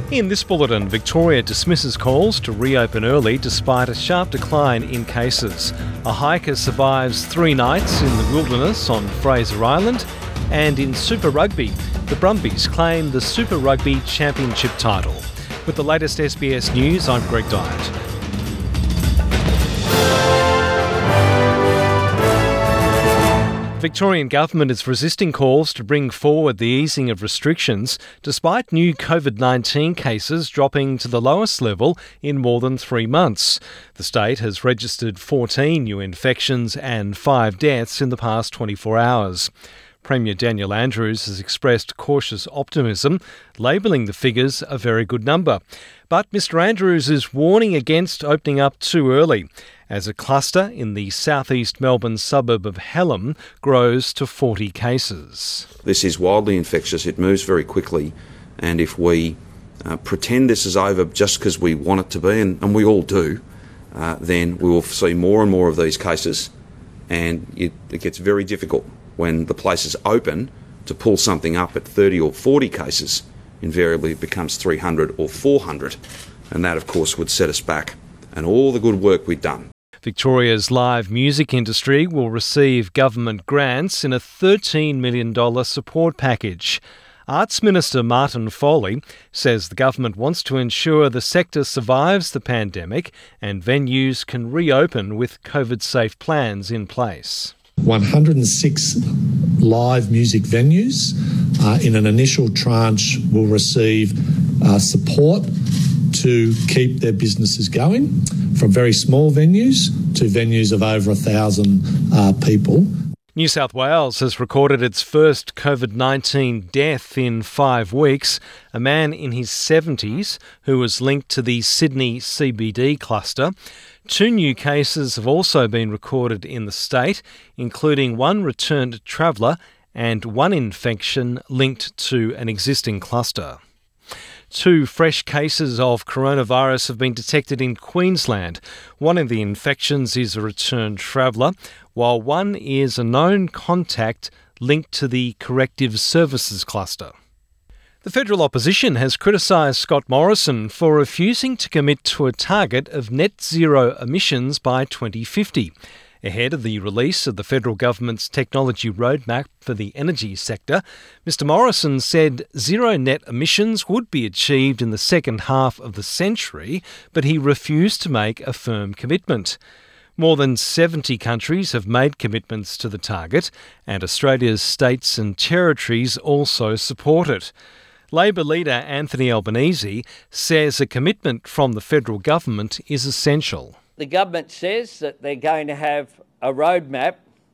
In this bulletin, Victoria dismisses calls to reopen early despite a sharp decline in cases. A hiker survives 3 nights in the wilderness on Fraser Island. And in Super Rugby, the Brumbies claim the Super Rugby Championship title. With the latest SBS News, I'm Greg Dyett. Victorian government is resisting calls to bring forward the easing of restrictions despite new COVID-19 cases dropping to the lowest level in more than 3 months. The state has registered 14 new infections and 5 deaths in the past 24 hours. Premier Daniel Andrews has expressed cautious optimism, labelling the figures a very good number. But Mr Andrews is warning against opening up too early, as a cluster in the southeast Melbourne suburb of Hallam grows to 40 cases. This is wildly infectious, it moves very quickly, and if we pretend this is over just because we want it to be, and we all do, then we will see more and more of these cases, and it gets very difficult when the place is open to pull something up at 30 or 40 cases. Invariably it becomes 300 or 400, and that of course would set us back and all the good work we've done. Victoria's live music industry will receive government grants in a $13 million support package. Arts Minister Martin Foley says the government wants to ensure the sector survives the pandemic and venues can reopen with COVID-safe plans in place. 106 live music venues in an initial tranche will receive support to keep their businesses going, from very small venues to venues of over 1,000 people. New South Wales has recorded its first COVID-19 death in 5 weeks, a man in his 70s who was linked to the Sydney CBD cluster. 2 new cases have also been recorded in the state, including 1 returned traveller and 1 infection linked to an existing cluster. 2 fresh cases of coronavirus have been detected in Queensland. 1 of the infections is a returned traveller, while 1 is a known contact linked to the corrective services cluster. The federal opposition has criticised Scott Morrison for refusing to commit to a target of net zero emissions by 2050. Ahead of the release of the federal government's technology roadmap for the energy sector, Mr Morrison said zero net emissions would be achieved in the second half of the century, but he refused to make a firm commitment. More than 70 countries have made commitments to the target, and Australia's states and territories also support it. Labor leader Anthony Albanese says a commitment from the federal government is essential. The government says that they're going to have a roadmap,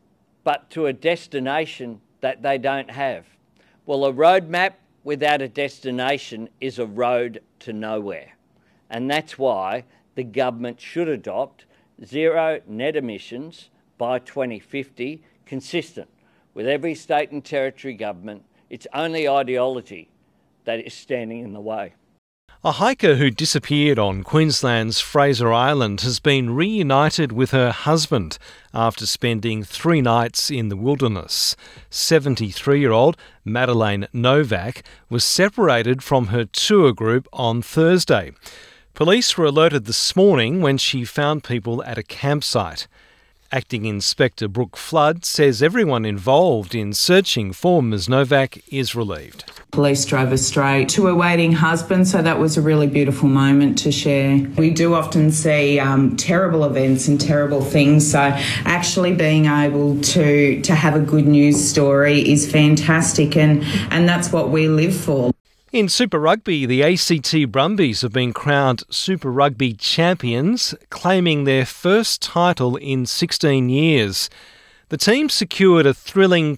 but to a destination that they don't have. Well, a roadmap without a destination is a road to nowhere. And that's why the government should adopt zero net emissions by 2050, consistent with every state and territory government. It's only ideology that is standing in the way. A hiker who disappeared on Queensland's Fraser Island has been reunited with her husband after spending 3 nights in the wilderness. 73-year-old Madeleine Novak was separated from her tour group on Thursday. Police were alerted this morning when she found people at a campsite. Acting Inspector Brooke Flood says everyone involved in searching for Ms Novak is relieved. Police drove us straight to her waiting husband, so that was a really beautiful moment to share. We do often see terrible events and terrible things, so actually being able to have a good news story is fantastic, and that's what we live for. In Super Rugby, the ACT Brumbies have been crowned Super Rugby champions, claiming their first title in 16 years. The team secured a thrilling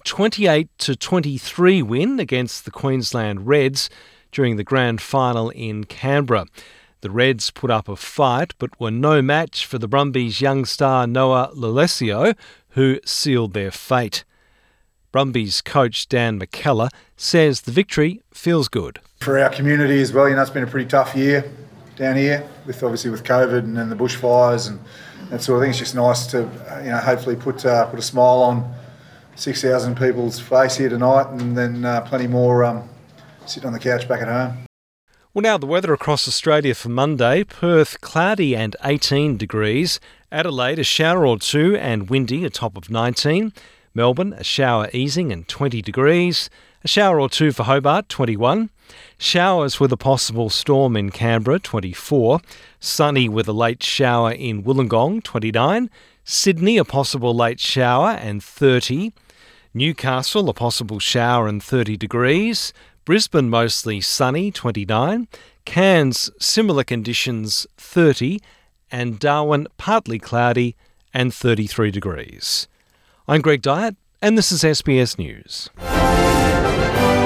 28-23 win against the Queensland Reds during the grand final in Canberra. The Reds put up a fight but were no match for the Brumbies' young star Noah Lolesio, who sealed their fate. Brumbies coach Dan McKellar says the victory feels good. For our community as well, it's been a pretty tough year down here, with COVID and then the bushfires and that sort of thing. It's just nice to, hopefully put a smile on 6,000 people's face here tonight, and then plenty more sitting on the couch back at home. Well, now the weather across Australia for Monday. Perth, cloudy and 18 degrees. Adelaide, a shower or two and windy, a top of 19. Melbourne, a shower easing and 20 degrees. A shower or two for Hobart, 21. Showers with a possible storm in Canberra, 24. Sunny with a late shower in Wollongong, 29. Sydney, a possible late shower and 30. Newcastle, a possible shower and 30 degrees. Brisbane, mostly sunny, 29. Cairns, similar conditions, 30. And Darwin, partly cloudy and 33 degrees. I'm Greg Dyett, and this is SBS News.